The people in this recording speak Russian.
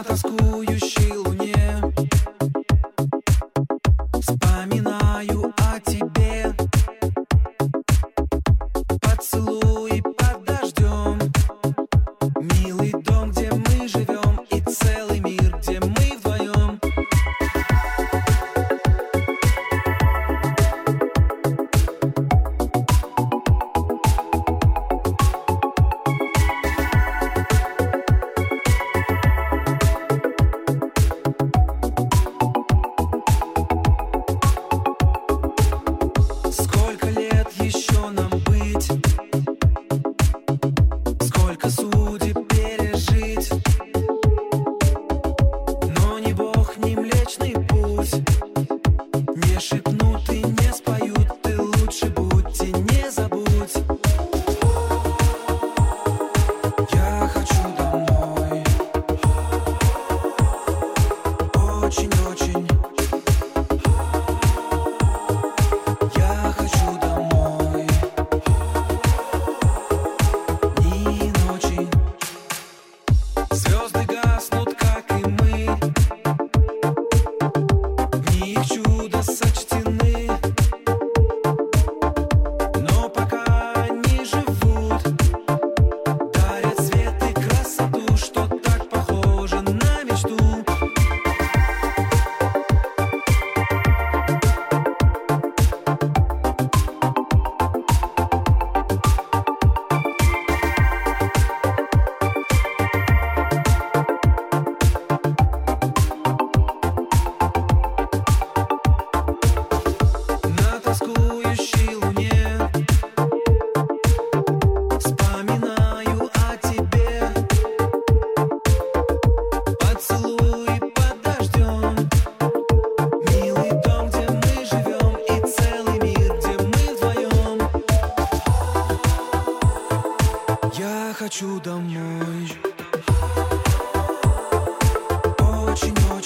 тоскующей луне вспоминаю о тебе. Поцелуй под дождем, милый дом, где мы живем, и целый мир, где мы вдвоем. Сколько лет еще нам быть? Сколько судеб пережить? Но ни Бог, ни Млечный Путь не шепнут и не споют. Ты лучше будь и не забудь. Я хочу домой. Очень-очень. Я хочу домой. Дни и ночи. Звезды гаснут, как и мы. Дни их чудо сочтены. Но пока они живут, дарят свет и красоту, что так похоже на мечту. На тоскующей луне вспоминаю о тебе. Поцелуй под дождем, милый дом, где мы живем, и целый мир, где мы вдвоем. Я хочу домой. Очень-очень.